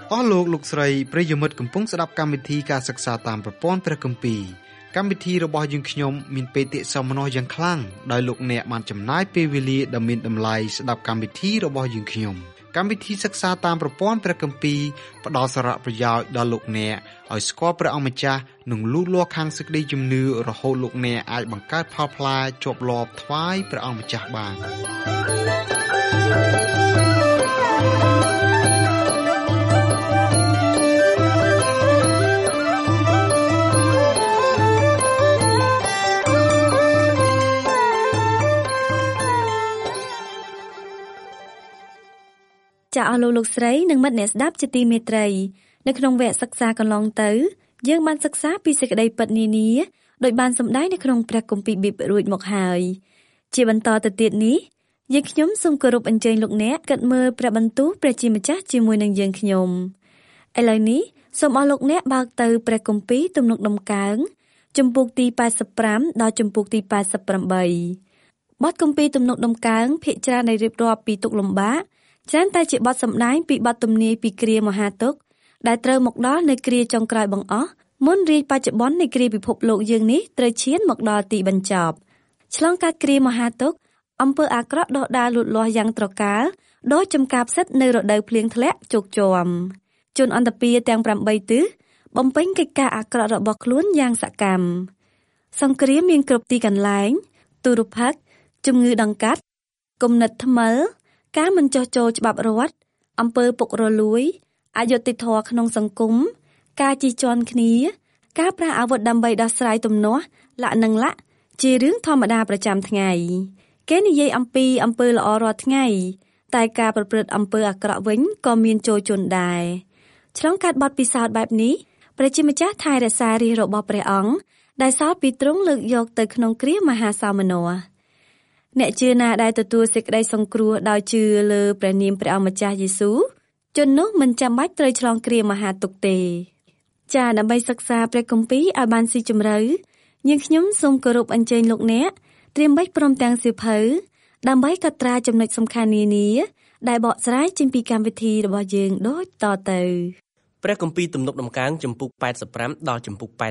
អស់លោកលោកស្រីប្រិយមិត្តកំពុងស្ដាប់កម្មវិធីការសិក្សាតាមប្រព័ន្ធព្រះគម្ពីរកម្មវិធីរបស់យើងខ្ញុំមានបេតិសោមនស្សយ៉ាងខ្លាំងដោយលោកអ្នកបានចំណាយពេលវេលាដ៏មានតម្លៃស្ដាប់កម្មវិធីរបស់យើងខ្ញុំកម្មវិធីសិក្សាតាមប្រព័ន្ធព្រះគម្ពីរផ្ដល់សារៈប្រយោជន៍ដល់លោកអ្នកឲ្យស្គាល់ព្រះអង្គម្ចាស់និងលូតលាស់ខាងសេចក្តីជំនឿរហូតលោកអ្នកអាចបង្កើតផលផ្លែជាប់លាប់ថ្វាយព្រះអង្គម្ចាស់បានចាអស់លោកស្រីនិងមិត្តអ្នកស្ដាប់ជាទីមេត្រីនៅក្នុងវគ្គសិក្សាកន្លងទៅយើងបានសិក្សាពីសេចក្តីពិតនានាដោយបានសម្ដែងនៅក្នុងព្រះគម្ពីរប៊ីបរួចមកហើយជាបន្តទៅទៀតនេះយើងខ្ញុំសូមគោរពអញ្ជើញលោកអ្នកគិតមើលព្រះបន្ទូលព្រះជាម្ចាស់ជាមួយនឹងយើងខ្ញុំឥឡូវនេះសូមអស់លោកអ្នកបើកទៅព្រះគម្ពីរទំនុកដំកើងជំពូកទី85ដល់ជំពូកទី88បទគម្ពីរទំនុកដំកើងភាគច្រើនដែលរៀបរាប់ពីទុក្ខលំបាកច្រើនតែជាបទសម្ដែងពីបទទំនាយពីគ្រាមហាទុក្ខដែលត្រូវមកដល់នៅគ្រាចុងក្រោយបង្អស់មុនរាជ្យបច្ចុប្បន្ននៃគ្រាពិភពលោកយើងនេះត្រូវឈានមកដល់ទីបញ្ចប់ឆ្លងកាត់គ្រាមហាទុក្ខអំពើអាក្រក់ដុះដាលលូតលាស់យ៉ាងត្រកាលដោយចំការផ្សិតនៅរដូវភ្លៀងធ្លាក់ជោគជាំជនអន្តពាទាំង8ទិសបំពេញកិច្ចការអាក្រក់របស់ខ្លួនយ៉ាងសកម្មសង្គ្រាមមានគ្រប់ទីកន្លែងទុរភិក្សជំងឺដង្កាត់គំនិតថ្មិលការមិនចុះចូលច្បាប់រដ្ឋអំពើពុករលួយអយុត្តិធម៌ក្នុងសង្គមការជិះជាន់គ្នាការប្រើអាវុធដើម្បីដោះស្រាយទំនាស់លាក់នឹងលាក់ជារឿងធម្មតាប្រចាំថ្ងៃគេនិយាយអំពីអំពើល្អរាល់ថ្ងៃតែការប្រព្រឹត្តអំពើអាក្រក់វិញក៏មានចូលជន់ដែរឆ្លងកាត់បទពិសោធន៍បែបនេះព្រះជាម្ចាស់ថែរក្សារាជរបស់ព្រះអង្គដែលសោតពីទ្រង់លើកយកទៅក្នុងគ្រាមហាសោមនស្សអ្នកជឿណាដែលទទួលសេចក្តីសង្គ្រោះដោយជឿលើព្រះនាមព្រះអង្គម្ចាស់យេស៊ូវជននោះមិនចាំបាច់ត្រូវឆ្លងគ្រាមហាទុក្ខទេចា៎ដើម្បីសិក្សាព្រះគម្ពីរឲ្យបានស៊ីជម្រៅយើងខ្ញុំសូមគោរពអញ្ជើញលោកអ្នកត្រៀមបេះព្រមទាំងសៀវភៅដើម្បីកត់ត្រាចំណុចសំខាន់នានាដែលបកស្រាយចេញពីកម្មវិធីរបស់យើងដូចតទៅព្រះគម្ពីរទំនុកដំកើងជំពូក85ដល់ជំពូក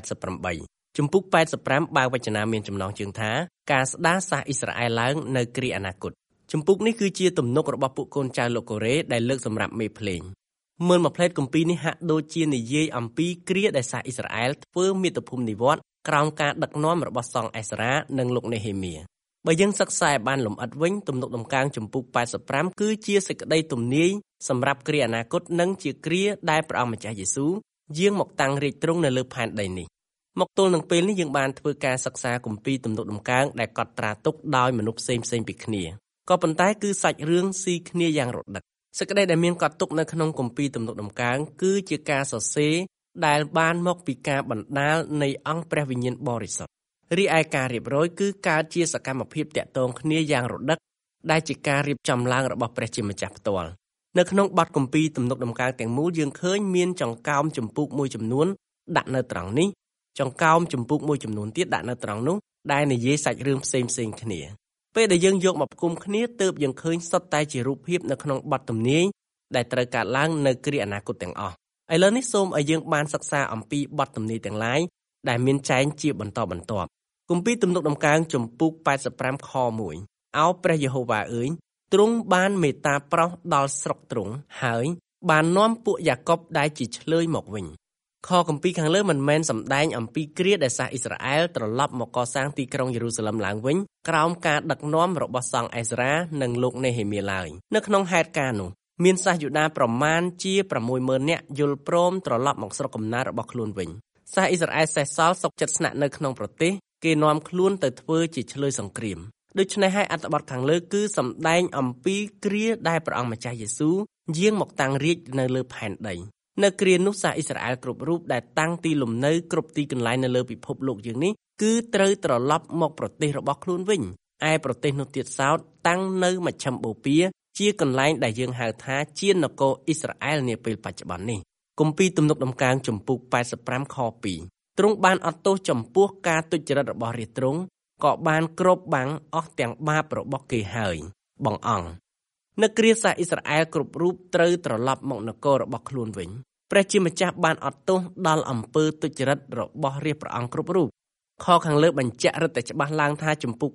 88ជំពូក85បើវចនាមានចំណងជើងថាការស្ដារសាសអ៊ីស្រាអែលឡើងនៅគ្រាអនាគតជំពូកនេះគឺជាទំនុករបស់ពួកកូនចៅលោកកូរ៉េដែលលើកសម្រាប់មេភ្លេងមើលមកផ្លែតគម្ពីរនេះហាក់ដូចជានិយាយអំពីគ្រាដែលសាសអ៊ីស្រាអែលធ្វើមាតុភូមិនិវត្តន៍ក្រោមការដឹកនាំរបស់សង្ឃអេសារ៉ានិងលោកនេហេមៀបើយើងសិក្សាឲ្យបានលម្អិតវិញទំនុកដំកើងជំពូក85គឺជាសេចក្តីទំនាយសម្រាប់គ្រាអនាគតនិងជាគ្រាដែលព្រះអង្គម្ចាស់យេស៊ូវយាងមកតាំងរាជទ្រង់នៅលើផែនដីនេះមកទល់នឹងពេលនេះយើងបានធ្វើការសិក្សាគម្ពីរទំនុកដំកើងដែលកត់ត្រាទុកដោយមនុស្សផ្សេងពីគ្នាក៏ប៉ុន្តែគឺសាច់រឿងស៊ីគ្នាយ៉ាងរដឹកសេចក្តីដែលមានកត់ទុកនៅក្នុងគម្ពីរទំនុកដំកើងគឺជាការសរសេរដែលបានមកពីការបណ្ដាលនៃអង្គព្រះវិញ្ញាណបរិសុទ្ធរីឯការរៀបរយគឺកើតជាសកម្មភាពតាក់ទងគ្នាយ៉ាងរដឹកដែលជាការរៀបចំឡើងរបស់ព្រះជាម្ចាស់ផ្ទាល់នៅក្នុងបទគម្ពីរទំនុកដំកើងទាំងមូលយើងឃើញមានចង្កោមចម្ពោះមួយចំនួនដាក់នៅត្រង់នេះចង្កោមចម្ពោះមួយចំនួនទៀតដាក់នៅត្រង់នោះដែលនិយាយសាច់រឿងផ្សេងគ្នាពេលដែលយើងយកមកផ្គុំគ្នាទើបយើងឃើញសុទ្ធតែជារូបភាពនៅក្នុងបទទំនាយដែលត្រូវកើតឡើងនៅគ្រាអនាគតទាំងអស់ឥឡូវនេះសូមឲ្យយើងបានសិក្សាអំពីបទទំនាយទាំងឡាយដែលមានចែងជាបន្តបន្ទាប់គម្ពីរទំនុកដំកើងជំពូក85ខ1អោព្រះយេហូវ៉ាអើយទ្រង់បានមេត្តាប្រោសដល់ស្រុកទ្រង់ហើយបាននាំពួកយ៉ាកុបដែលជាឆ្លើយមកវិញខគម្ពីរខាងលើមិនមែនសម្ដែងអំពីគ្រាដែលសាសអ៊ីស្រាអែលត្រឡប់មកកសាងទីក្រុងយេរូសាឡឹមឡើងវិញក្រោមការដឹកនាំរបស់សង្ឃអេសារ៉ានិងលោកនេហេមៀឡើយនៅក្នុងហេតុការណ៍នោះមានសាសយូដាប្រមាណជា 60000 នាក់យល់ព្រមត្រឡប់មកស្រុកកំណើតរបស់ខ្លួនវិញសាសអ៊ីស្រាអែលសេសសល់សុខចិត្តស្នាក់នៅក្នុងប្រទេសគេនាំខ្លួនទៅធ្វើជាឆ្លើយសង្គ្រាមដូច្នេះហើយអត្ថបទខាងលើគឺសម្ដែងអំពីគ្រាដែលព្រះអង្គម្ចាស់យេស៊ូវយាងមកតាំងរាជនៅលើផែនដីនៅគ្រានោះសាសអ៊ីស្រាអែលគ្រប់រូបដែលតាំងទីលំនៅគ្រប់ទីកន្លែងនៅលើពិភពលោកយើងនេះគឺត្រូវត្រឡប់មកប្រទេសរបស់ខ្លួនវិញឯប្រទេសនោះទៀតសោតតាំងនៅមជ្ឈិមបូព៌ាជាកន្លែងដែលយើងហៅថាជានគរអ៊ីស្រាអែលនាពេលបច្ចុប្បន្ននេះគម្ពីរទំនុកដំកើងជំពូក85ខ2ទ្រង់បានអត់ទោសចំពោះការទុច្ចរិតរបស់រាជទ្រង់ក៏បានគ្របបាំងអស់ទាំងបាបរបស់គេហើយបងអង្គនៅគ្រាសាសអ៊ីស្រាអែលគ្រប់រូបត្រូវត្រឡប់មកនគររបស់ខ្លួនវិញព្រះជាម្ចាស់បានអត់ទោសដល់អំពើទុច្ចរិតរបស់រាជព្រះអង្គគ្រប់រូបខខាងលើបញ្ជាក់រឹតតែច្បាស់ឡើងថាជំពូក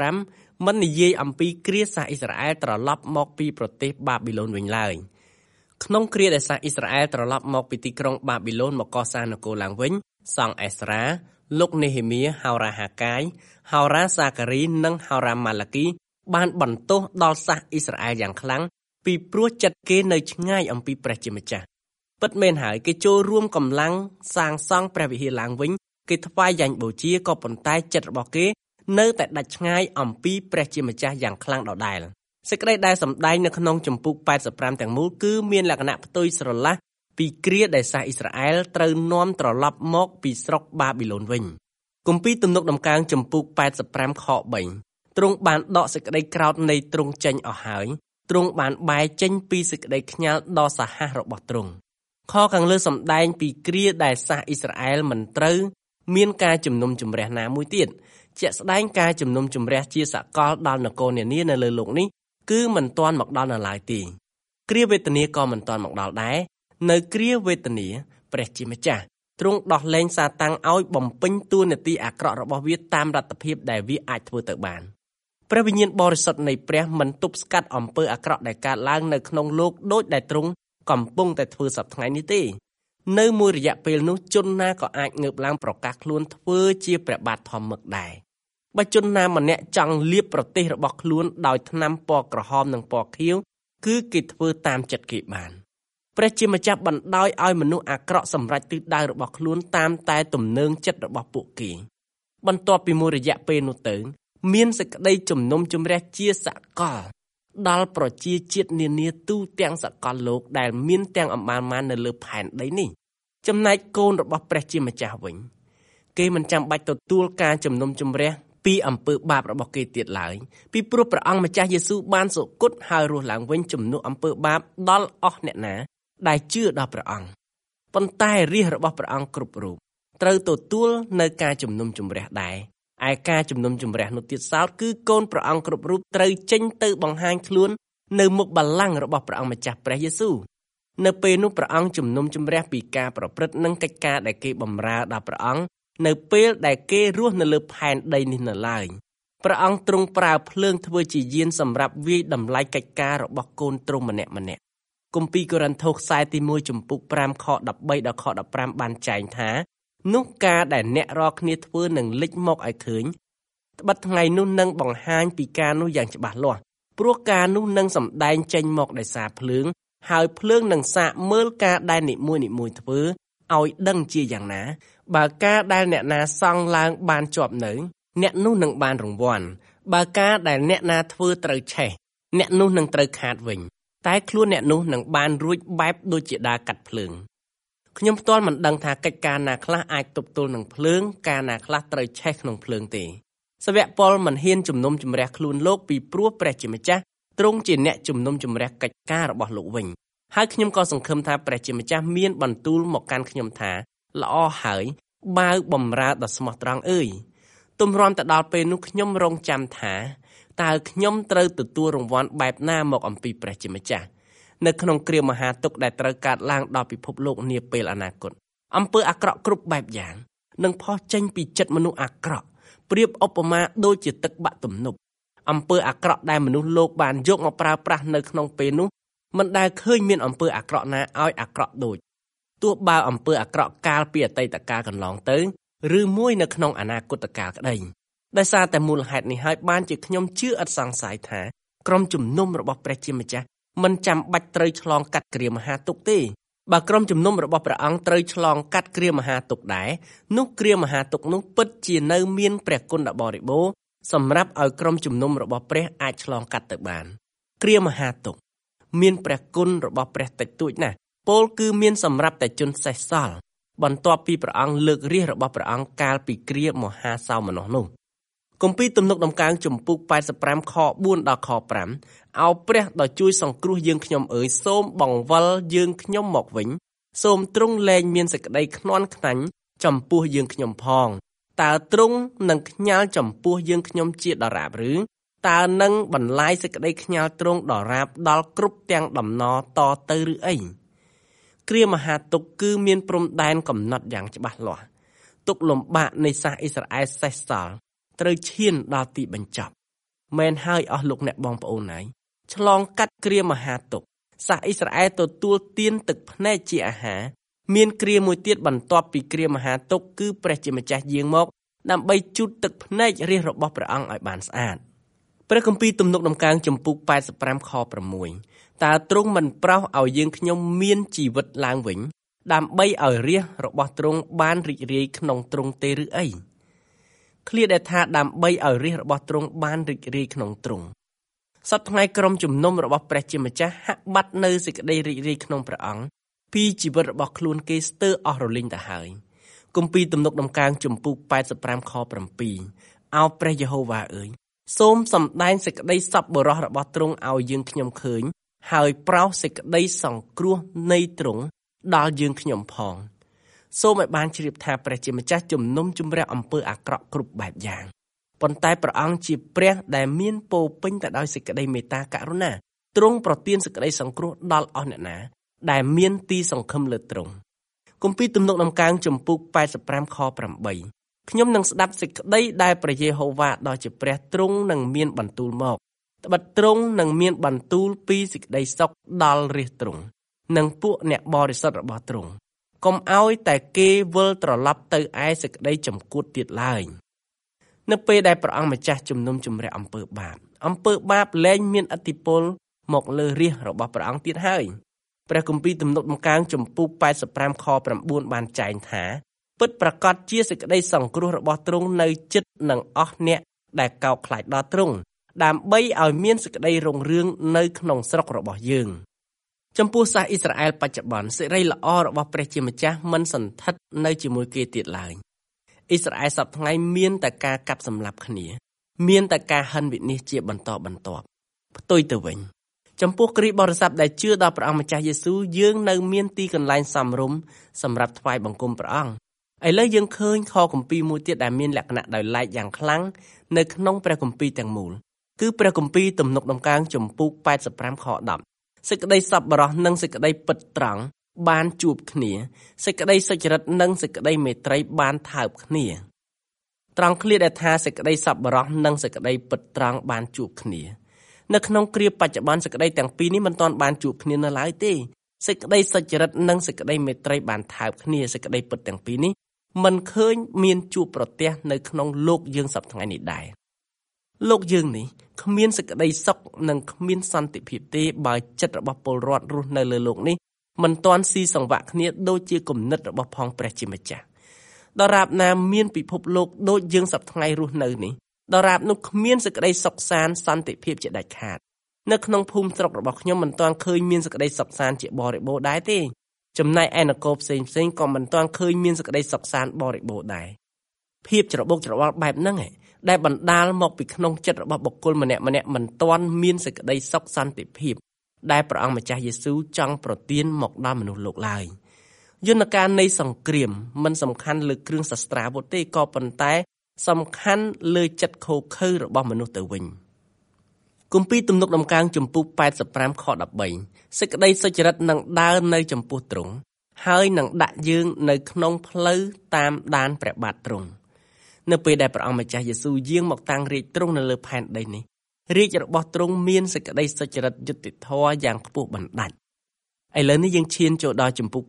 85មិននិយាយអំពីគ្រាសាសអ៊ីស្រាអែលត្រឡប់មកពីប្រទេសបាប៊ីឡូនវិញឡើយក្នុងគ្រាដែលសាសអ៊ីស្រាអែលត្រឡប់មកពីទីក្រុងបាប៊ីឡូនមកកសាងនគរឡើងវិញសង្ឃអេស្រាលោកនេហេមៀហោរ៉ាហាកាយហោរ៉ាសាការីនិងហោរ៉ាម៉ាឡាគីបានបន្ទោសដល់សាសអ៊ីស្រាអែលយ៉ាងខ្លាំងពីព្រោះចិត្តគេនៅឆ្ងាយអំពីព្រះជាម្ចាស់ពិតមែនហើយគេចូលរួមកម្លាំងសាងសង់ព្រះវិហារឡើងវិញគេថ្វាយយ៉ាញ់បូជាក៏ប៉ុន្តែចិត្តរបស់គេនៅតែដាច់ឆ្ងាយអំពីព្រះជាម្ចាស់យ៉ាងខ្លាំងដដែលសេចក្តីដែលសម្ដែងនៅក្នុងជំពូក85ទាំងមូលគឺមានលក្ខណៈផ្ទុយស្រឡះពីគ្រាដែលសាសអ៊ីស្រាអែលត្រូវនាំត្រឡប់មកពីស្រុកបាប៊ីឡូនវិញគម្ពីរទំនុកដំកើងជំពូក85ខ3ទ្រង់បានដកសេចក្តីក្រោធនៃទ្រង់ចេញអស់ហើយទ្រង់បានបែរចេញពីសេចក្តីខ្ញាល់ដ៏សាហាវរបស់ទ្រង់ខខាងលើសម្ដែងពីគ្រាដែលសាសអ៊ីស្រាអែលមិនត្រូវមានការជំនុំជម្រះណាមួយទៀតជាក់ស្ដែងការជំនុំជម្រះជាសកលដល់នគរនានានៅលើโลกនេះគឺមិនទាន់មកដល់នៅឡើយទេគ្រាវេទនាក៏មិនទាន់មកដល់ដែរនៅគ្រាវេទនាព្រះជាម្ចាស់ទ្រង់ដោះលែងសាតាំងឲ្យបំពេញតួនាទីអាក្រក់របស់វាតាមលទ្ធភាពដែលវាអាចធ្វើទៅបានព្រះវិញ្ញាណបរិសុទ្ធនៃព្រះមិនទប់ស្កាត់អំពើអាក្រក់ដែលកើតឡើងនៅក្នុងโลกដូចដែលទ្រង់កំពុងតែធ្វើសប្តាហ៍ថ្ងៃនេះទេនៅមួយរយៈពេលនោះជនណាក៏អាចងើបឡើងប្រកាសខ្លួនធ្វើជាព្រះបាទធម្មឹកដែរបើជនណាម្នាក់ចង់លាបប្រទេសរបស់ខ្លួនដោយថ្នាំពណ៌ក្រហមនិងពណ៌ខៀវគឺគេធ្វើតាមចិត្តគេបានព្រះជាម្ចាស់បណ្ដោយឲ្យមនុស្សអាក្រក់សម្រេចទិសដៅរបស់ខ្លួនតាមតែទំនើងចិត្តរបស់ពួកគេបន្ទាប់ពីមួយរយៈពេលនោះទៅមានសេចក្តីជំនុំជម្រះជាសកលដល់ប្រជាជាតិនានាទូទាំងសកលលោកដែលមានទាំងអម្បាលម៉ាននៅលើផែនដីនេះចំណែកកូនរបស់ព្រះជាម្ចាស់វិញគេមិនចាំបាច់ទទួលការជំនុំជម្រះពីអំពើបាបរបស់គេទៀតឡើយពីព្រោះព្រះអង្គម្ចាស់យេស៊ូវបានសុគតហើយរស់ឡើងវិញជំនួសអំពើបាបដល់អស់អ្នកណាដែលជឿដល់ព្រះអង្គប៉ុន្តែរាជរបស់ព្រះអង្គគ្រប់រូបត្រូវទទួលនៅការជំនុំជម្រះដែរឯការជំនុំជម្រះនោះទៀតសោតគឺកូនព្រះអង្គគ្រប់រូបត្រូវចេញទៅបង្ហាញខ្លួននៅមុខបល្ល័ង្ករបស់ព្រះអង្គម្ចាស់ព្រះយេស៊ូវនៅពេលនោះព្រះអង្គជំនុំជម្រះពីការប្រព្រឹត្តនិងកិច្ចការដែលគេបម្រើដល់ព្រះអង្គនៅពេលដែលគេរស់នៅលើផែនដីនេះនៅឡើយព្រះអង្គទ្រង់ប្រើភ្លើងធ្វើជាយានសម្រាប់វាយតម្លៃកិច្ចការរបស់កូនទ្រង់ម្នាក់គម្ពីរកូរិនថូសខ្សែទី1ជំពូក5ខ13ដល់ខ15បានចែងថានោះការដែលអ្នករាល់គ្នាធ្វើនឹងលេចមកឲ្យឃើញត្បិតថ្ងៃនោះនឹងបង្ហាញពីការនោះយ៉ាងច្បាស់លាស់ព្រោះការនោះនឹងសម្ដែងចេញមកដោយសារភ្លើងហើយភ្លើងនឹងសាកមើលការដែលនីមួយធ្វើឲ្យដឹងជាយ៉ាងណាបើការដែលអ្នកណាសង់ឡើងបានជាប់នៅអ្នកនោះនឹងបានរង្វាន់បើការដែលអ្នកណាធ្វើត្រូវឆេះអ្នកនោះនឹងត្រូវខាតវិញតែខ្លួនអ្នកនោះនឹងបានរួចបែបដូចជាដាកាត់ភ្លើងខ្ញុំផ្ទាល់មិនដឹងថាកិច្ចការណាខ្លះអាចទប់ទល់នឹងភ្លើងការណាខ្លះត្រូវឆេះក្នុងភ្លើងទេសាវកប៉ុលមិនហ៊ានជំនុំជម្រះខ្លួនលោកពីព្រោះព្រះជាម្ចាស់ទ្រង់ជាអ្នកជំនុំជម្រះកិច្ចការរបស់លោកវិញហើយខ្ញុំក៏សង្ឃឹមថាព្រះជាម្ចាស់មានបន្ទូលមកកាន់ខ្ញុំថាល្អហើយបាវបំរើដ៏ស្មោះត្រង់អើយទម្រាំទៅដល់ពេលនោះខ្ញុំរងចាំថាតើខ្ញុំត្រូវទទួលរង្វាន់បែបណាមកអំពីព្រះជាម្ចាស់នៅក្នុងគ្រាមហាទុក្ខដែលត្រូវកើតឡើងដល់ពិភពលោកនាពេលអនាគតអំពើអាក្រក់គ្រប់បែបយ៉ាងនឹងផុសចេញពីចិត្តមនុស្សអាក្រក់ប្រៀបឧបមាដូចជាទឹកបាក់ទំនប់អំពើអាក្រក់ដែលមនុស្សលោកបានយកមកប្រើប្រាស់នៅក្នុងពេលនោះមិនដែលឃើញមានអំពើអាក្រក់ណាឲ្យអាក្រក់ដូចទោះបើអំពើអាក្រក់កាលពីអតីតកាលកន្លងទៅឬមួយនៅក្នុងអនាគតកាលក្តីដោយសារតែមូលហេតុនេះហើយបានជាខ្ញុំជឿឥតសង្ស័យថាក្រុមជំនុំរបស់ព្រះជាម្ចាស់មិនចាំបាច់ត្រូវឆ្លងកាត់គ្រាមហាទុក្ខទេបើក្រុមជំនុំរបស់ព្រះអង្គត្រូវឆ្លងកាត់គ្រាមហាទុក្ខដែរនោះគ្រាមហាទុក្ខនោះពិតជានៅមានព្រះគុណដ៏បរិបូរណ៍សម្រាប់ឲ្យក្រុមជំនុំរបស់ព្រះអាចឆ្លងកាត់ទៅបានគ្រាមហាទុក្ខមានព្រះគុណរបស់ព្រះតិចតួចណាស់ពោលគឺមានសម្រាប់តែជនសេះសល់បន្ទាប់ពីព្រះអង្គលើករាជ្យរបស់ព្រះអង្គកាលពីគ្រាមហាសោមនស្សនោះគម្ពីរទំនុកដំកើងជំពូក85ខ4ដល់ខ5អោព្រះដ៏ជួយសង្គ្រោះយើងខ្ញុំអើយសូមបង្វិលយើងខ្ញុំមកវិញសូមទ្រង់លែងមានសេចក្តីខ្នាន់ខ្នាញ់ចំពោះយើងខ្ញុំផងតើទ្រង់នឹងខ្ញាល់ចំពោះយើងខ្ញុំជាដរាបឬតើនឹងបន្លាយសេចក្តីខ្ញាល់ទ្រង់ដរាបដល់គ្រប់ទាំងដំណរតទៅឬអីគ្រាមហាទុក្ខគឺមានព្រំដែនកំណត់យ៉ាងច្បាស់លាស់ទុក្ខលំបាកនៃសាសអ៊ីស្រាអែលសេសសល់ត្រូវឈានដល់ទីបញ្ចប់មែនហើយអស់លោកអ្នកបងប្អូនហើយឆ្លងកាត់គ្រាមហាទុក្ខសាសអ៊ីស្រាអែលទទួលទានទឹកភ្នែកជាអាហារមានគ្រាមួយទៀតបន្ទាប់ពីគ្រាមហាទុក្ខគឺព្រះជាម្ចាស់យាងមកដើម្បីជូតទឹកភ្នែករាជរបស់ព្រះអង្គឲ្យបានស្អាតព្រះគម្ពីរទំនុកដំកើងចំពុក85ខ6តើទ្រង់មិនប្រោសឲ្យយើងខ្ញុំមានជីវិតឡើងវិញដើម្បីឲ្យរាជរបស់ទ្រង់បានរីករាយក្នុងទ្រង់ទេឬអីឃ្លាដែលថាដើម្បីឲ្យរាជរបស់ទ្រង់បានរីករាយក្នុងទ្រង់សប្តាហ៍ថ្ងៃក្រុមជំនុំរបស់ព្រះជាម្ចាស់ហាក់បាត់នៅសេចក្តីរីករាយក្នុងព្រះអង្គពីជីវិតរបស់ខ្លួនគេស្ទើរអស់រលីងទៅហើយគម្ពីរទំនុកដំកើងចំពុក85ខ7អោព្រះយេហូវ៉ាអើយសូមសម្ដែងសេចក្តីសប្បុរសរបស់ទ្រង់ឲ្យយើងខ្ញុំឃើញហើយប្រោសសេចក្តីសង្គ្រោះនៃទ្រង់ដល់យើងខ្ញុំផងសូមឲ្យបានជ្រាបថាព្រះជាម្ចាស់ជំនុំជម្រះអំពើអាក្រក់គ្រប់បែបយ៉ាងប៉ុន្តែព្រះអង្គជាព្រះដែលមានពោពេញទៅដោយសេចក្តីមេត្តាករុណាទ្រង់ប្រទានសេចក្តីសង្គ្រោះដល់អស់អ្នកណាដែលមានទីសង្ឃឹមលើទ្រង់គម្ពីរទំនុកដំកើងចំពុក85ខ8ខ្ញុំនឹងស្ដាប់សេចក្តីដែលព្រះយេហូវ៉ាដ៏ជាព្រះទ្រង់នឹងមានបន្ទូលមកត្បិតទ្រង់នឹងមានបន្ទូលពីសេចក្តីសុខដល់រាជទ្រង់និងពួកអ្នកបរិសុទ្ធរបស់ទ្រង់កុំឲ្យតែគេវិលត្រឡប់ទៅឯសេចក្តីចំគួតទៀតឡើយនៅពេលដែលព្រះអង្គម្ចាស់ជំនុំជម្រះអំពើបាបលែងមានឥទ្ធិពលមកលើរាជរបស់ព្រះអង្គទៀតហើយព្រះគម្ពីរទំនុកដំកើងចំពុក85ខ9បានចែងថាពិតប្រាកដជាសេចក្តីសង្គ្រោះរបស់ទ្រង់នៅជិតនឹងអស់អ្នកដែលកោតខ្លាចដល់ទ្រង់ដើម្បីឲ្យមានសេចក្តីរុងរឿងនៅក្នុងស្រុករបស់យើងចំពោះសាសអ៊ីស្រាអែលបច្ចុប្បន្នសេរីល្អរបស់ព្រះជាម្ចាស់មិនសន្ធិដ្ឋនៅជាមួយគេទៀតឡើយអ៊ីស្រាអែលសពថ្ងៃមានតែការកាប់សម្លាប់គ្នាមានតែការហិនវិនាសជាបន្តបន្ទាប់ផ្ទុយទៅវិញចំពោះគ្រីស្ទបរិស័ទដែលជឿដល់ព្រះអង្គម្ចាស់យេស៊ូវយើងនៅមានទីកន្លែងសមរម្យសម្រាប់ថ្វាយបង្គំព្រះអង្គឥឡូវយើងឃើញខគម្ពីរមួយទៀតដែលមានលក្ខណៈដោយឡែកយ៉ាងខ្លាំងនៅក្នុងព្រះគម្ពីរទាំងមូលគឺព្រះគម្ពីរទំនុកដំកើងចំពុក85ខ10សេចក្តីសប្បុរសនិងសេចក្តីពិតត្រង់បានជួបគ្នាសេចក្តីសុចរិតនិងសេចក្តីមេត្រីបានថើបគ្នាត្រង់ឃ្លាដែលថាសេចក្តីសប្បុរសនិងសេចក្តីពិតត្រង់បានជួបគ្នានៅក្នុងគ្រាបច្ចុប្បន្នសេចក្តីទាំងពីរនេះមិនទាន់បានជួបគ្នានៅឡើយទេសេចក្តីសុចរិតនិងសេចក្តីមេត្រីបានថើបគ្នាសេចក្តីពិតទាំងពីរនេះមិនឃើញមានជួបប្រទះនៅក្នុងលោកយើងសប្តាហ៍ថ្ងៃនេះដែរលោកយើងនេះគ្មានសេចក្តីសុខនិងគ្មានសន្តិភាពទេបើចិត្តរបស់ពលរដ្ឋរស់នៅលើលោកនេះមិនទាន់ស៊ីសង្វាក់គ្នាដូចជាគំនិតរបស់ផងព្រះជាម្ចាស់ដរាបណាមានពិភពលោកដូចយើងសប្តាហ៍ថ្ងៃរស់នៅនេះដរាបនោះគ្មានសេចក្តីសុខសាន្តសន្តិភាពជាដាច់ខាតនៅក្នុងភូមិស្រុករបស់ខ្ញុំមិនទាន់ឃើញមានសេចក្តីសុខសាន្តជាបរិបូរណ៍ដែរទេចំណែកឯនគរផ្សេងក៏មិនទាន់ឃើញមានសេចក្តីសុខសាន្តបរិបូរណ៍ដែរភាពច្របូកច្របល់បែបហ្នឹងដែលបណ្ដាលមកពីក្នុងចិត្តរបស់បុគ្គលម្នាក់មិនទាន់មានសេចក្តីសុខសន្តិភាពដែលព្រះអង្គម្ចាស់យេស៊ូវចង់ប្រទានមកដល់មនុស្សលោកឡើយយន្តការនៃសង្គ្រាមមិនសំខាន់លើគ្រឿងសស្ត្រាវុធទេក៏ប៉ុន្តែសំខាន់លើចិត្តខូខើរបស់មនុស្សទៅវិញគម្ពីរទំនុកដំកើងចំពុក85ខ13សេចក្តីសុចរិតនឹងដើរនៅចំពោះទ្រង់ហើយនឹងដាក់យើងនៅក្នុងផ្លូវតាមដានព្រះបាទទ្រង់នៅពេលដែលព្រះអង្គម្ចាស់យេស៊ូវយាងមកតាំងរាជទ្រង់នៅលើផែនដីនេះរាជរបស់ទ្រង់មានសេចក្តីសុចរិតយុត្តិធម៌យ៉ាងខ្ពស់បណ្ដាច់ឥឡូវនេះយើងឈានចូលដល់ចំពុក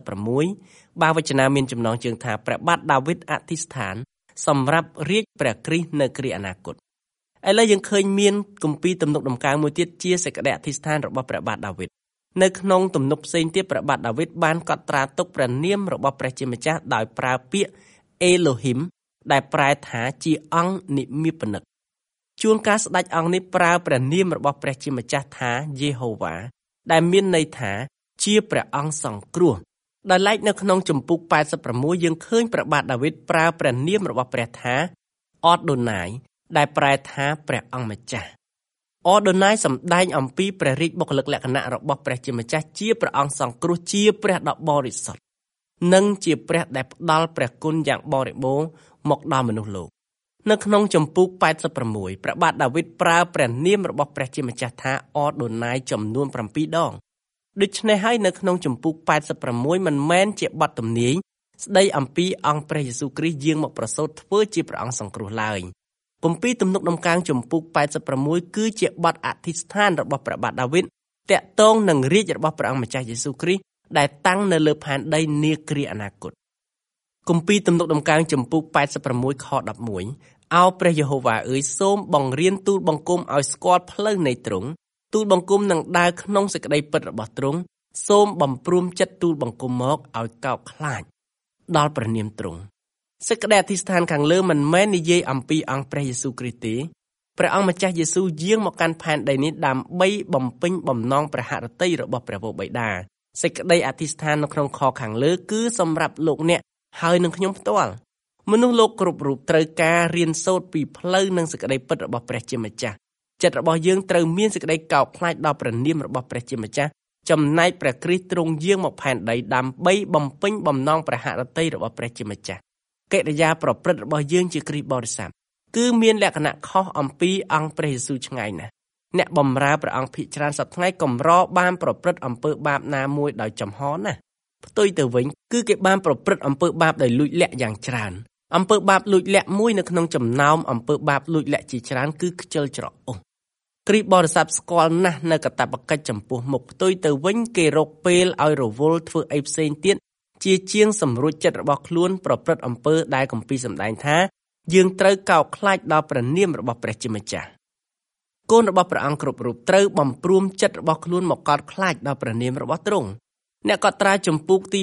86បាវចនាមានចំណងជើងថាព្រះបាទដាវីតអធិស្ឋានសម្រាប់រាជព្រះគ្រីស្ទនៅគ្រាអនាគតឥឡូវយើងឃើញមានគម្ពីរទំនុកដំកើងមួយទៀតជាសេចក្តីអធិស្ឋានរបស់ព្រះបាទដាវីតនៅក្នុងទំនុកផ្សេងទៀតព្រះបាទដាវីតបានកត់ត្រាទុកព្រះនាមរបស់ព្រះជាម្ចាស់ដោយប្រើពាក្យអេឡូហ៊ីមដែលប្រែថាជាអង្គនិមិត្តនិកជួនកាលស្ដេចអង្គនេះប្រើព្រះនាមរបស់ព្រះជាម្ចាស់ថាយេហូវ៉ាដែលមានន័យថាជាព្រះអង្គសង្គ្រោះដោយឡែកនៅក្នុងចំពុក86យើងឃើញព្រះបាទដាវីតប្រើព្រះនាមរបស់ព្រះថាអដូណាយដែលប្រែថាព្រះអង្គម្ចាស់អដូណាយសម្ដែងអំពីព្រះរាជបុគ្គលិកលក្ខណៈរបស់ព្រះជាម្ចាស់ជាព្រះអង្គសង្គ្រោះជាព្រះដ៏បរិសុទ្ធនិងជាព្រះដែលផ្ដល់ព្រះគុណយ៉ាងបរិបូរណ៍មកដល់មនុស្សលោកនៅក្នុងចំពុក86ព្រះបាទដាវីតប្រើព្រះនាមរបស់ព្រះជាម្ចាស់ថាអដូណាយចំនួន7ដងដូច្នេះហើយនៅក្នុងជំពូក86មិនមែនជាបទទំនាយស្ដីអំពីអង្គព្រះយេស៊ូវគ្រីស្ទយាងមកប្រសូតធ្វើជាព្រះអង្គសង្គ្រោះឡើយគម្ពីរទំនុកដំកើងជំពូក86គឺជាបទអធិស្ឋានរបស់ព្រះបាទដាវីតតាក់ទងនឹងរាជរបស់ព្រះអង្គម្ចាស់យេស៊ូវគ្រីស្ទដែលតាំងនៅលើផែនដីនាគ្រាអនាគតគម្ពីរទំនុកដំកើងជំពូក86ខ11 អោព្រះយេហូវ៉ាអើយសូមបង្រៀនទូលបង្គំឲ្យស្គាល់ផ្លូវនៃទ្រង់ទូលបង្គំនឹងដើរក្នុងសេចក្តីពិតរបស់ទ្រង់សូមបំព្រមចិត្តទូលបង្គំមកឲ្យកោតខ្លាចដល់ព្រះនាមទ្រង់សេចក្តីអធិស្ឋានខាងលើមិនមែននិយាយអំពីអង្គព្រះយេស៊ូវគ្រីស្ទទេព្រះអង្គម្ចាស់យេស៊ូវយាងមកកាន់ផែនដីនេះដើម្បីបំពេញបំណងព្រះហឫទ័យរបស់ព្រះវរបិតាសេចក្តីអធិស្ឋាននៅក្នុងខខាងលើគឺសម្រាប់លោកអ្នកហើយនឹងខ្ញុំផ្ទាល់មនុស្សលោកគ្រប់រូបត្រូវការរៀនសូត្រពីផ្លូវនិងសេចក្តីពិតរបស់ព្រះជាម្ចាស់ចិត្តរបស់យើងត្រូវមានសេចក្តីកោតខ្លាចដល់ព្រះនាមរបស់ព្រះជាម្ចាស់ចំណែកព្រះគ្រីស្ទទ្រង់យាងមកផែនដីដើម្បីបំពេញបំណងព្រះហឫទ័យរបស់ព្រះជាម្ចាស់កិរិយាប្រព្រឹត្តរបស់យើងជាគ្រីស្ទបរិស័ទគឺមានលក្ខណៈខុសអំពីអង្គព្រះយេស៊ូវឆ្ងាយណាស់អ្នកបម្រើព្រះអង្គភិកច្រើនសប្តាហ៍ថ្ងៃកម្របានប្រព្រឹត្តអំពើបាបណាមួយដោយចំហណាស់ផ្ទុយទៅវិញគឺគេបានប្រព្រឹត្តអំពើបាបដោយលួចលាក់យ៉ាងច្រើនអំពើបាបលួចលាក់មួយនៅក្នុងចំណោមអំពើបាបលួចលាក់ជាច្រើនគឺខ្ជិលច្រអូសគ្រីស្ទបរិស័ទស្គាល់ណាស់នៅកាតព្វកិច្ចចំពោះមុខផ្ទុយទៅវិញគេរកពេលឲ្យរវល់ធ្វើអីផ្សេងទៀតជាជាងសម្រួចចិត្តរបស់ខ្លួនប្រព្រឹត្តអំពើដែលគម្ពីរសម្ដែងថាយើងត្រូវកោតខ្លាចដល់ព្រះនាមរបស់ព្រះជាម្ចាស់កូនរបស់ព្រះអង្គគ្រប់រូបត្រូវបំព្រមចិត្តរបស់ខ្លួនមកកោតខ្លាចដល់ព្រះនាមរបស់ទ្រង់អ្នកកត់ត្រាជំពូកទី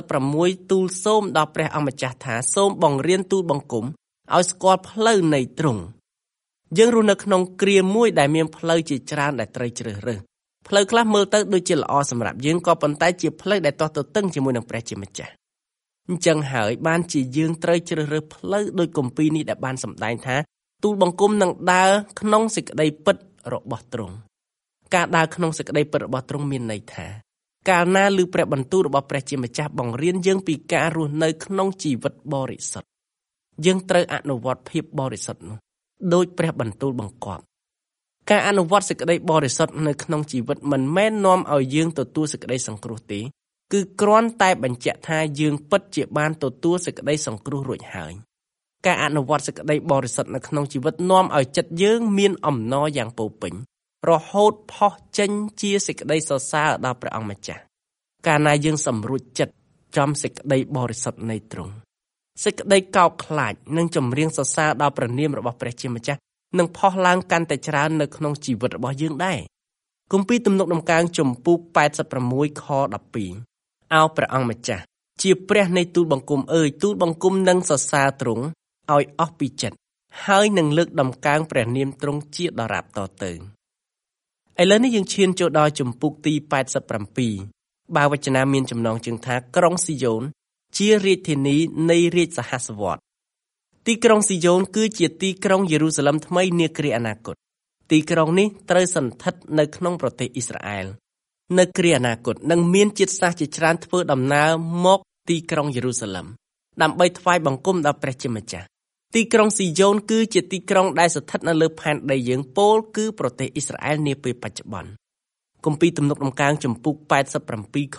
86ទូលសូមដល់ព្រះអង្គម្ចាស់ថាសូមបង្រៀនទូលបង្គំឲ្យស្គាល់ផ្លូវនៃទ្រង់យើងរស់នៅក្នុងគ្រាមួយដែលមានផ្លូវជាច្រើនដែលត្រូវជ្រើសរើសផ្លូវខ្លះមើលទៅដូចជាល្អសម្រាប់យើងក៏ប៉ុន្តែជាផ្លូវដែលទាស់ទទឹងជាមួយនឹងព្រះជាម្ចាស់អញ្ចឹងហើយបានជាយើងត្រូវជ្រើសរើសផ្លូវដោយគម្ពីរនេះដែលបានសម្ដែងថាទូលបង្គំនឹងដើរក្នុងសេចក្តីពិតរបស់ទ្រង់ការដើរក្នុងសេចក្តីពិតរបស់ទ្រង់មានន័យថាកាលណាឮព្រះបន្ទូលរបស់ព្រះជាម្ចាស់បង្រៀនយើងពីការរស់នៅក្នុងជីវិតបរិសុទ្ធយើងត្រូវអនុវត្តភាពបរិសុទ្ធនោះដោយព្រះបន្ទូលបង្គាប់ការអនុវត្តសេចក្តីបរិសុទ្ធនៅក្នុងជីវិតមិនមែននាំឲ្យយើងទទួលសេចក្តីសង្គ្រោះទេគឺគ្រាន់តែបញ្ជាក់ថាយើងពិតជាបានទទួលសេចក្តីសង្គ្រោះរួចហើយការអនុវត្តសេចក្តីបរិសុទ្ធនៅក្នុងជីវិតនាំឲ្យចិត្តយើងមានអំណរយ៉ាងពោពេញរហូតផុសចេញជាសេចក្តីសរសើរដល់ព្រះអង្គម្ចាស់កាលណាយើងសម្រួចចិត្តចំសេចក្តីបរិសុទ្ធនៃទ្រង់សេចក្តីកោតខ្លាចនិងចម្រៀងសរសើរដល់ព្រះនាមរបស់ព្រះជាម្ចាស់នឹងផុសឡើងកាន់តែច្រើននៅក្នុងជីវិតរបស់យើងដែរគម្ពីរទំនុកដំកើងជំពូក86ខ12អោព្រះអង្គម្ចាស់ជាព្រះនៃទូលបង្គំអើយទូលបង្គំនឹងសរសើរទ្រង់ឲ្យអស់ពីចិត្តហើយនឹងលើកដំកើងព្រះនាមទ្រង់ជាដរាបតទៅឥឡូវនេះយើងឈានចូលដល់ជំពូកទី87បើវចនាមានចំណងជើងថាក្រុងស៊ីយ៉ូនជារាជធានីនៃរាជសហស្វត្រទីក្រុងស៊ីយ៉ូនគឺជាទីក្រុងយេរូសាឡឹមថ្មីនាគ្រាអនាគតទីក្រុងនេះត្រូវសន្ធិដ្ឋនៅក្នុងប្រទេសអ៊ីស្រាអែលនៅគ្រាអនាគតនឹងមានជាតិសាសន៍ជាច្រើនធ្វើដំណើរមកទីក្រុងយេរូសាឡឹមដើម្បីថ្វាយបង្គំដល់ព្រះជាម្ចាស់ទីក្រុងស៊ីយ៉ូនគឺជាទីក្រុងដែលស្ថិតនៅលើផែនដីយើងពោលគឺប្រទេសអ៊ីស្រាអែលនាពេលបច្ចុប្បន្នគម្ពីរទំនុកដំកើងជំពូក87ខ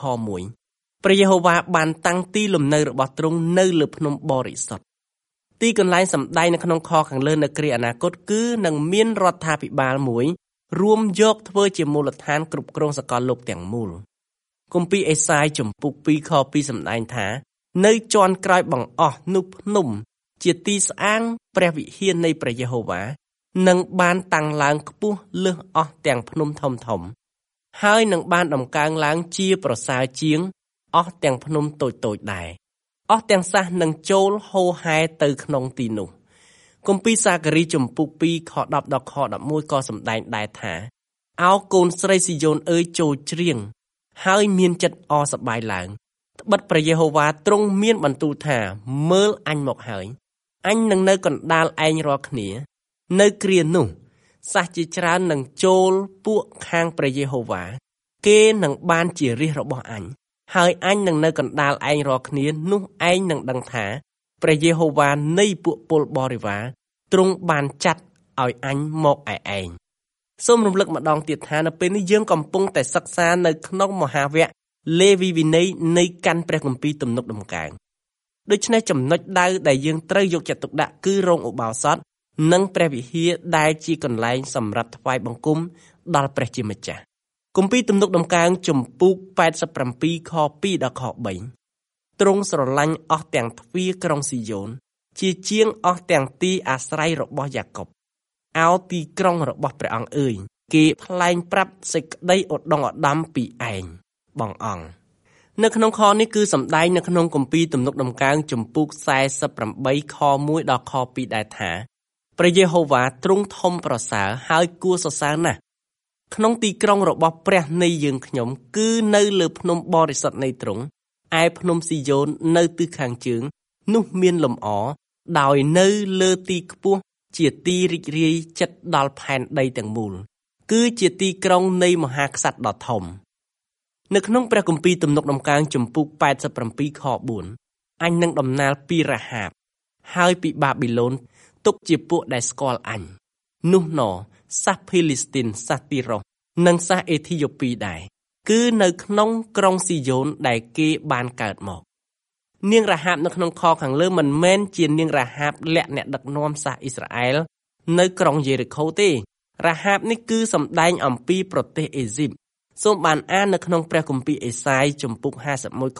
1ព្រះយេហូវ៉ាបានតាំងទីលំនៅរបស់ទ្រង់នៅលើភ្នំបរិសុទ្ធទីកន្លែងសម្ដែងនៅក្នុងខខាងលើនៅគ្រាអនាគតគឺនឹងមានរដ្ឋាភិបាលមួយរួមយកធ្វើជាមូលដ្ឋានគ្រប់គ្រងសកលលោកទាំងមូលគម្ពីរអេសាយជំពូក2ខ2សម្ដែងថានៅជាន់ក្រោយបង្អស់នោះភ្នំជាទីស្អាងព្រះវិហារនៃព្រះយេហូវ៉ានឹងបានតាំងឡើងខ្ពស់លើសអស់ទាំងភ្នំធំធំហើយនឹងបានដំកើងឡើងជាប្រសើរជាងអស់ទាំងភ្នំតូចតូចដែរអស់ទាំងសះនឹងចូលហូរហែទៅក្នុងទីនោះគម្ពីរសាការីជំពូក2ខ10ដល់ខ11ក៏សម្ដែងដែរថាអោកូនស្រីស៊ីយ៉ូនអើយចូលច្រៀងហើយមានចិត្តអសប្បាយឡើងត្បិតព្រះយេហូវ៉ាទ្រង់មានបន្ទូលថាមើលអញមកហើយអញនឹងនៅកណ្ដាលឯងរាល់គ្នានៅគ្រានោះសះជាច្រើននឹងចូលពួកខាងព្រះយេហូវ៉ាគេនឹងបានជារាជរបស់អញហើយអញនឹងនៅកណ្ដាលឯងរាល់គ្នានោះឯងនឹងដឹងថាព្រះយេហូវ៉ានៃពួកពលបរិវារទ្រង់បានចាត់ឲ្យអញមកឯឯងសូមរំលឹកម្ដងទៀតថានៅពេលនេះយើងកំពុងតែសិក្សានៅក្នុងមហាវគ្គលេវីវិន័យនៃកាន់ព្រះគម្ពីរទំនុកដំកើងដូច្នេះចំណុចដៅដែលយើងត្រូវយកចិត្តទុកដាក់គឺរោងឧបោសថនិងព្រះវិហារដែលជាកន្លែងសម្រាប់ថ្វាយបង្គំដល់ព្រះជាម្ចាស់គម្ពីរទំនុកដំកើងជំពូក87ខ2ដល់ខ3ទ្រង់ស្រឡាញ់អស់ទាំងទ្វារក្រុងស៊ីយ៉ូនជាជាងអស់ទាំងទីអាស្រ័យរបស់យ៉ាកុបអោទីក្រុងរបស់ព្រះអង្គអើយគេថ្លែងប្រាប់សេចក្តីឧត្តមឧត្តមពីឯងបងអង្គនៅក្នុងខនេះគឺសម្ដែងនៅក្នុងគម្ពីរទំនុកដំកើងជំពូក48ខ1ដល់ខ2ដែរថាព្រះយេហូវ៉ាទ្រង់ធំប្រសើរហើយគួរសរសើរណាស់ក្នុងទីក្រុងរបស់ព្រះនៃយើងខ្ញុំគឺនៅលើភ្នំបរិសុទ្ធនៃទ្រង់ឯភ្នំស៊ីយ៉ូននៅទិសខាងជើងនោះមានលំអដោយនៅលើទីខ្ពស់ជាទីរីករាយចិត្តដល់ផែនដីទាំងមូលគឺជាទីក្រុងនៃមហាក្សត្រដ៏ធំនៅក្នុងព្រះគម្ពីរទំនុកដំកើងជំពូក87ខ4អញនឹងដំណាលពីរ៉ាហាបហើយពីបាប៊ីឡូនទុកជាពួកដែលស្គាល់អញនោះណសាសភីលីស្ទីនសាសទីរ៉ូសនិងសាសអេធីយ៉ូពីដែរគឺនៅក្នុងក្រុងស៊ីយ៉ូនដែលគេបានកើតមកនាងរ៉ាហាបនៅក្នុងខខាងលើមិនមែនជានាងរ៉ាហាបលក្ខអ្នកដឹកនាំសាសអ៊ីស្រាអែលនៅក្រុងយេរីកូទេរ៉ាហាបនេះគឺសម្ដែងអំពីប្រទេសអេស៊ីបសូមបានអាននៅក្នុងព្រះគម្ពីរអេសាយជំពូក51ខ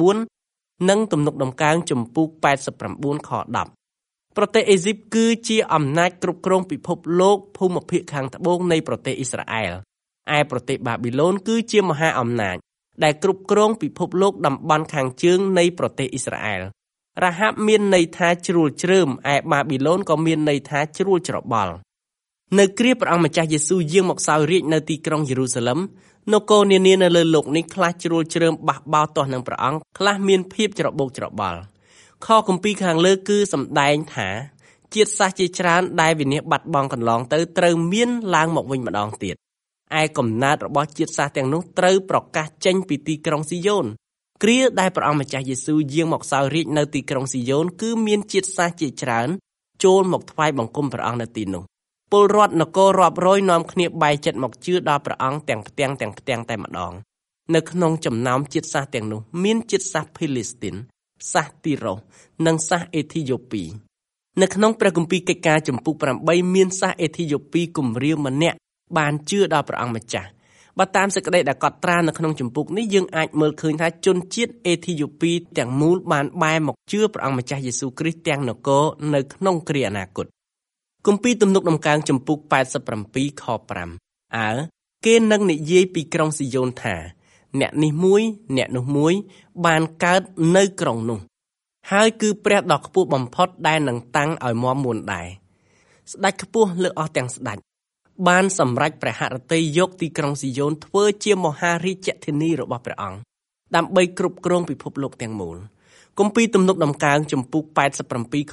9និងទំនុកដំកើងជំពូក89ខ10ប្រទេសអេស៊ីបគឺជាអំណាចគ្រប់គ្រងពិភពលោកភូមិភាគខាងត្បូងនៃប្រទេសអ៊ីស្រាអែលឯប្រទេសបាប៊ីឡូនគឺជាមហាអំណាចដែលគ្រប់គ្រងពិភពលោកតំបន់ខាងជើងនៃប្រទេសអ៊ីស្រាអែលរ៉ាហាបមានន័យថាជ្រួលជ្រើមឯបាប៊ីឡូនក៏មានន័យថាជ្រួលច្របល់នៅគ្រាព្រះអង្គម្ចាស់យេស៊ូវយាងមកសោយរាជ្យនៅទីក្រុងយេរូសាឡឹមនគរនានានៅលើលោកនេះខ្លះជ្រួលជ្រើមបះបោរទាស់នឹងព្រះអង្គខ្លះមានភាពច្របូកច្របល់ខគម្ពីរខាងលើគឺសម្ដែងថាជាតិសាសន៍ជាច្រើនដែលវិនាសបាត់បង់កន្លងទៅត្រូវមានឡើងមកវិញម្ដងទៀតឯកំណើតរបស់ជាតិសាសន៍ទាំងនោះត្រូវប្រកាសចេញពីទីក្រុងស៊ីយ៉ូនគ្រាដែលព្រះអង្គម្ចាស់យេស៊ូវយាងមកសោយរាជ្យនៅទីក្រុងស៊ីយ៉ូនគឺមានជាតិសាសន៍ជាច្រើនចូលមកថ្វាយបង្គំព្រះអង្គនៅទីនោះពលរដ្ឋនគររាប់រយនាំគ្នាបែកចិត្តមកជឿដល់ព្រះអង្គទាំងផ្ទាំងតែម្ដងនៅក្នុងចំណោមជាតិសាសន៍ទាំងនោះមានជាតិសាសន៍ភីលីស្ទីនសាសទីរ៉ូសនិងសាសអេធីយ៉ូពីនៅក្នុងព្រះគម្ពីរកិច្ចការជំពូក8មានសាសអេធីយ៉ូពីគំរាមម្នាក់បានជឿដល់ព្រះអង្គម្ចាស់បើតាមសេចក្តីដែលកត់ត្រានៅក្នុងជំពូកនេះយើងអាចមើលឃើញថាជនជាតិអេធីយ៉ូពីទាំងមូលបានបែរមកជឿព្រះអង្គម្ចាស់យេស៊ូវគ្រីស្ទទាំងនគរនៅក្នុងគ្រាអនាគតគម្ពីរទំនុកដំកើងជំពូក87ខ5អើគេនឹងនិយាយពីក្រុងស៊ីយ៉ូនថាអ្នកនេះមួយអ្នកនោះមួយបានកើតនៅក្រុងនោះហើយគឺព្រះដ៏ខ្ពស់បំផុតដែលនឹងតាំងឲ្យមាំមួនដែរស្ដេចខ្ពស់លើអស់ទាំងស្ដេចបានសម្រេចព្រះហឫទ័យយកទីក្រុងស៊ីយ៉ូនធ្វើជាមហារាជធានីរបស់ព្រះអង្គដើម្បីគ្រប់គ្រងពិភពលោកទាំងមូលគម្ពីរទំនុកដំកើងជំពូក87ខ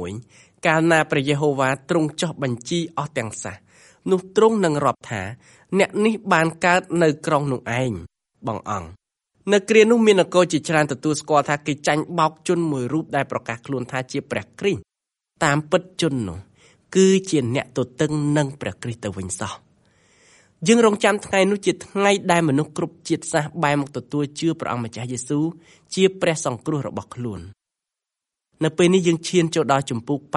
6កាលណាព្រះយេហូវ៉ាទ្រង់ចុះបញ្ជីអស់ទាំងសាសនោះទ្រង់នឹងរាប់ថាអ្នកនេះបានកើតនៅក្រុងនោះឯងបងអង្គនៅគ្រានោះមាននគរជាច្រើនទទួលស្គាល់ថាគេចាញ់បោកជនមួយរូបដែលប្រកាសខ្លួនថាជាព្រះគ្រីស្ទតាមពិតជននោះគឺជាអ្នកទទឹងនឹងព្រះគ្រីស្ទទៅវិញសោះយើងរងចាំថ្ងៃនោះជាថ្ងៃដែលមនុស្សគ្រប់ជាតិសាសន៍បែរមកទទួលជឿព្រះអង្គម្ចាស់យេស៊ូវជាព្រះសង្គ្រោះរបស់ខ្លួននៅពេលនេះយើងឈានចូលដល់ជំពូក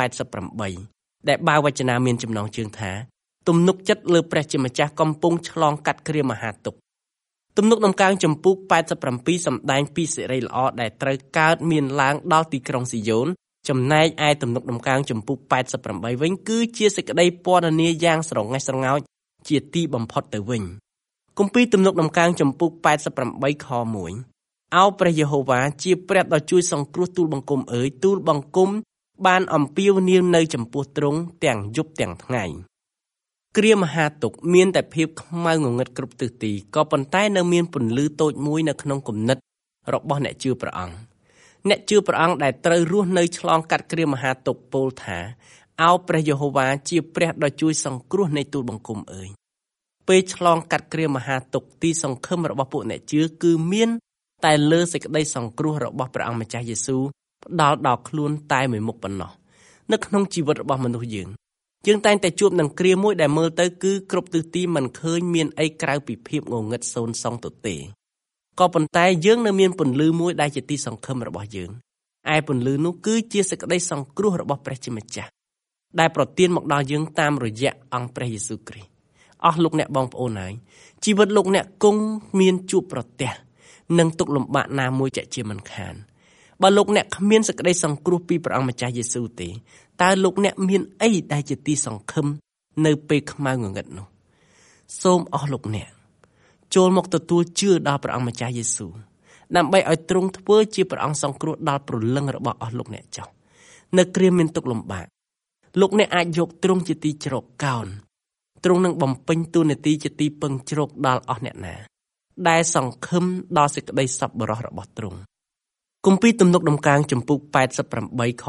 88ដែលបាវចនាមានចំណងជើងថាទំនុកចិត្តលើព្រះជាម្ចាស់កំពុងឆ្លងកាត់គ្រាមហាទុក្ខទំនុកដំកើងជំពូក87សម្ដែងពីសេរីល្អដែលត្រូវកើតមានឡើងដល់ទីក្រុងស៊ីយ៉ូនចំណែកឯទំនុកដំកើងជំពូក88វិញគឺជាសេចក្តីពណ៌នាយ៉ាងស្រងេះស្រងោចជាទីបំផុតទៅវិញគម្ពីរទំនុកដំកើងជំពូក88ខ1អោព្រះយេហូវ៉ាជាព្រះដ៏ជួយសង្គ្រោះទូលបង្គំអើយទូលបង្គំបានអំពាវនាវនៅចំពោះទ្រង់ទាំងយប់ទាំងថ្ងៃគ្រាមហាទុក្ខមានតែភាពខ្មៅងងឹតគ្រប់ទិសទីក៏ប៉ុន្តែនៅមានពន្លឺតូចមួយនៅក្នុងគំនិតរបស់អ្នកជឿព្រះអង្គអ្នកជឿព្រះអង្គដែលត្រូវរស់នៅឆ្លងកាត់គ្រាមហាទុក្ខពោលថាអោព្រះយេហូវ៉ាជាព្រះដ៏ជួយសង្គ្រោះនៃទូលបង្គំអើយពេលឆ្លងកាត់គ្រាមហាទុក្ខទីសង្ឃឹមរបស់ពួកអ្នកជឿគឺមានតែលើសេចក្តីសង្គ្រោះរបស់ព្រះអង្គម្ចាស់យេស៊ូវផ្ដល់ដល់ខ្លួនតែមួយមុខប៉ុណ្ណោះនៅក្នុងជីវិតរបស់មនុស្សយើងយើងតែងតែជួបនឹងគ្រាមួយដែលមើលទៅគឺគ្រប់ទិសទីមិនឃើញមានអីក្រៅពីភាពងងឹតសូន្យសងទៅទេក៏ប៉ុន្តែយើងនៅមានពន្លឺមួយដែលជាទីសង្ឃឹមរបស់យើងឯពន្លឺនោះគឺជាសេចក្តីសង្គ្រោះរបស់ព្រះជាម្ចាស់ដែលប្រទានមកដល់យើងតាមរយៈអង្គព្រះយេស៊ូវគ្រីស្ទអស់លោកអ្នកបងប្អូនហើយជីវិតលោកអ្នកគង់មានជួបប្រទះនឹងទុក្ខលំបាកណាមួយជាមិនខានបើលោកអ្នកគ្មានសេចក្តីសង្គ្រោះពីព្រះអង្គម្ចាស់យេស៊ូវទេតើលោកអ្នកមានអីដែលជាទីសង្ឃឹមនៅពេលខ្មៅងងឹតនោះសូមអស់លោកអ្នកចូលមកទទួលជឿដល់ព្រះអង្គម្ចាស់យេស៊ូវដើម្បីឲ្យទ្រង់ធ្វើជាព្រះអង្គសង្គ្រោះដល់ព្រលឹងរបស់អស់លោកអ្នកចុះនៅគ្រាមានទុក្ខលំបាកលោកអ្នកអាចយកទ្រង់ជាទីជ្រកកោនទ្រង់នឹងបំពេញតួនាទីជាទីពឹងជ្រកដល់អស់អ្នកណាដែលសង្ឃឹមដល់សេចក្តីសប្បុរសរបស់ទ្រង់គម្ពីរទំនុកដំកើងចំពុក88ខ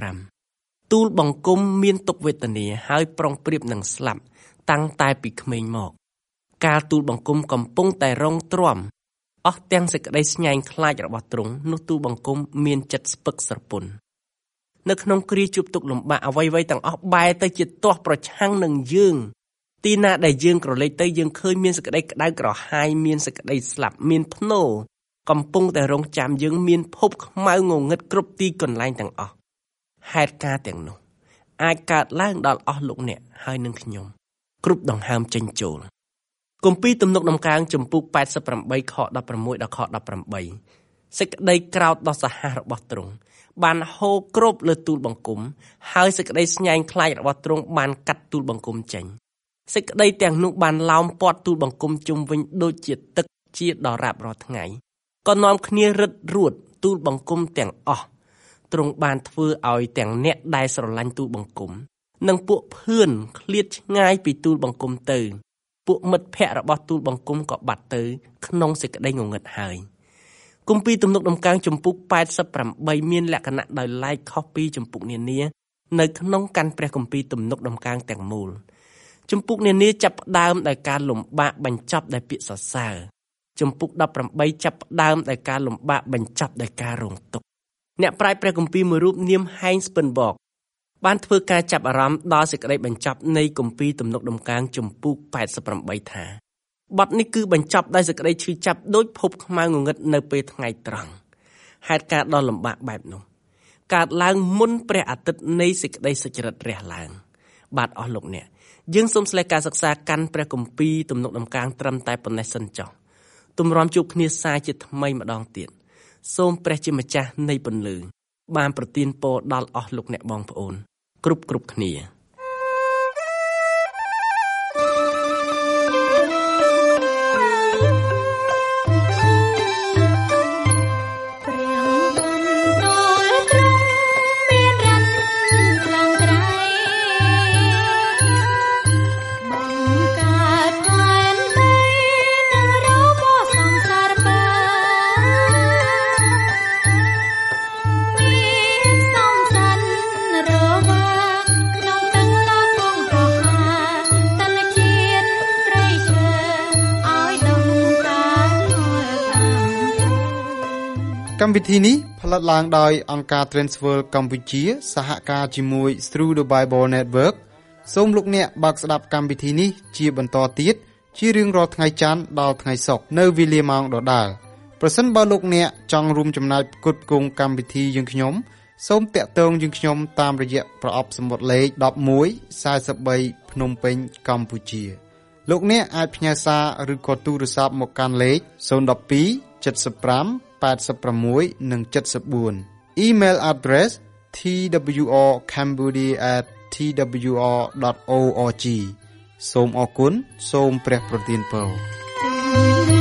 15ទូលបង្គំមានទុក្ខវេទនាហើយប្រុងប្រៀបនឹងស្លាប់តាំងតែពីក្មេងមកកាលទូលបង្គំកំពុងតែរងទ្រាំអស់ទាំងសេចក្តីស្ញែងខ្លាចរបស់ទ្រង់នោះទូលបង្គំមានចិត្តស្ពឹកស្រពន់នៅក្នុងគ្រាជួបទុក្ខលំបាកអ្វីៗទាំងអស់បែរទៅជាទាស់ប្រឆាំងនឹងយើងទីណាដែលយើងក្រឡេកទៅយើងឃើញមានសេចក្តីក្តៅក្រហាយមានសេចក្តីស្លាប់មានភ្នោរកំពុងតែរងចាំយើងមានភពខ្មៅងងឹតគ្រប់ទីកន្លែងទាំងអស់ហេតុការណ៍ទាំងនោះអាចកើតឡើងដល់អស់លោកអ្នកហើយនឹងខ្ញុំគ្រប់ដង្ហើមចេញចូលគម្ពីរទំនុកដំកើងចំពុក88ខ16ដល់ខ18សេចក្តីក្រោធដ៏សាហាវរបស់ទ្រង់បានហូរគ្របលើទូលបង្គំហើយសេចក្តីស្ញែងខ្លាចរបស់ទ្រង់បានកាត់ទូលបង្គំចេញសេចក្តីទាំងនោះបានឡោមព័ទ្ធទូលបង្គំជុំវិញដូចជាទឹកជាដរាបរាល់ថ្ងៃក៏នាំគ្នារឹតរួតទូលបង្គំទាំងអស់ទ្រង់បានធ្វើឲ្យទាំងអ្នកដែលស្រឡាញ់ទូលបង្គំនិងពួកភឿនឃ្លាតឆ្ងាយពីទូលបង្គំទៅពួកមិត្តភ័ក្តិរបស់ទូលបង្គំក៏បាត់ទៅក្នុងសេចក្តីងងឹតហើយគម្ពីរទំនុកដំកើងចំពុក88មានលក្ខណៈដោយឡែកខុសពីចំពុកនានានៅក្នុងកាន់ព្រះគម្ពីរទំនុកដំកើងទាំងមូលចំពុកនានាចាប់ផ្ដើមដោយការលំបាកបញ្ចប់ដោយពាក្យសរសើរចំពុក18ចាប់ផ្ដើមដោយការលំបាកបញ្ចប់ដោយការរងទុក្ខអ្នកប្រាជ្ញព្រះគម្ពីរមួយរូបនាម Heinz Spinborg បានធ្វើការចាប់អារម្មណ៍ដល់សេចក្តីបញ្ចប់នៃគម្ពីរទំនុកដំកើងចំពុក88ថាបទនេះគឺបញ្ចប់ដោយសេចក្តីឈឺចាប់ដូចភពខ្មៅងងឹតនៅពេលថ្ងៃត្រង់ហេតុការណ៍ដ៏លំបាកបែបនោះកើតឡើងមុនព្រះអាទិត្យនៃសេចក្តីសុចរិតរះឡើងបាទអស់លោកអ្នកយើងសូមស្លេះការសិក្សាកាន់ព្រះគម្ពីរទំនុកដំកើងត្រឹមតែប៉ុណ្ណេះសិនចុះទម្រាំជួបគ្នាសាជាថ្មីម្ដងទៀតសូមព្រះជាម្ចាស់នៃពន្លឺបានប្រទានពរដល់អស់លោកអ្នកបងប្អូនគ្រប់គ្នាកម្មវិធីនេះផលិតឡើងដោយអង្គការ Transworld កម្ពុជាសហការជាមួយ Through the Bible Network សូមលោកអ្នកបើកស្ដាប់កម្មវិធីនេះជាបន្តទៀតជារៀងរាល់ថ្ងៃច័ន្ទដល់ថ្ងៃសុក្រនៅវេលាម៉ោងដដែលប្រសិនបើលោកអ្នកចង់រួមចំណែកផ្គត់ផ្គង់កម្មវិធីយើងខ្ញុំសូមតាក់ទងយើងខ្ញុំតាមរយៈប្រអប់សំបុត្រលេខ1143ភ្នំពេញកម្ពុជាលោកអ្នកអាចផ្ញើសារឬក៏ទូរស័ព្ទមកកាន់លេខ012 75 86 និង 74 Email address twrcambodia@twr.org សូមអរគុណសូមព្រះប្រទានពរ